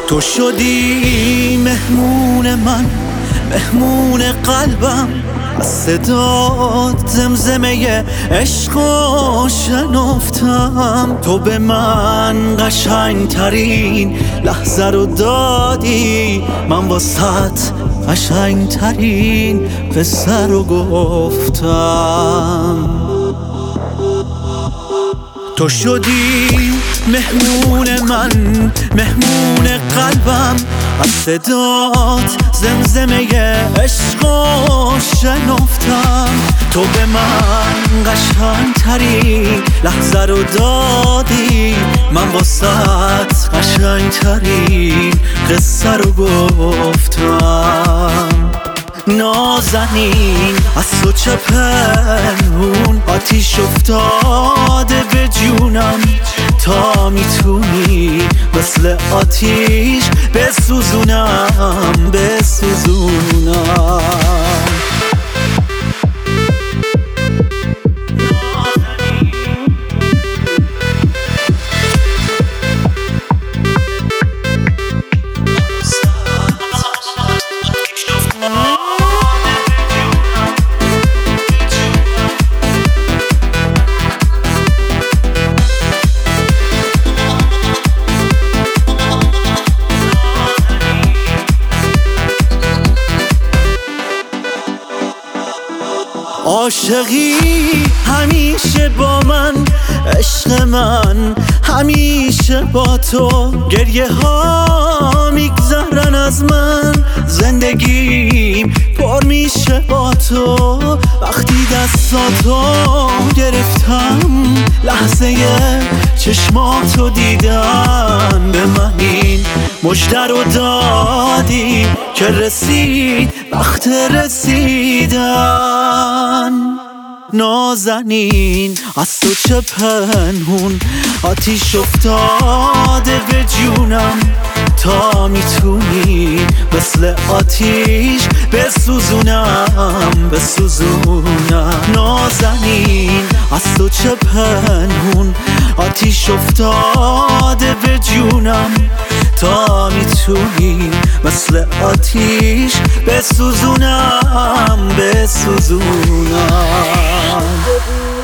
تو شدی مهمون من، مهمون قلبم، از صدات زمزمه عشقو شنفتم. تو به من قشنگ ترین لحظه رو دادی، من واسط قشنگ ترین قصه رو گفتم. تو شدی مهمون من، مهمون قلبم، از صدات زمزمه عشقو شنفتم. تو به من قشنگ ترین لحظه رو دادی، من واسط قشنگ ترین قصه رو گفتم. نازنین از تو چه پنهون، آتیش افتاده به جونم. تا میتونی مثل آتیش بسوزونم، بسوزونم. عاشقی همیشه با من، عشق من همیشه با تو. گریه ها میگذرن از من، زندگیم پر میشه با تو. وقتی دستاتو گرفتم، لحظه چشماتو دیدم. به من این مژده رو دادی که رسید وقت رسیدن. نازنین از تو چه پنهون، آتیش افتاده به جونم. تا میتونی مثل آتیش بسوزونم، بسوزونم. نازنین از تو چه پنهون، آتیش افتاده به جونم. تا میتونی مثل آتیش بسوزونم، بسوزونم.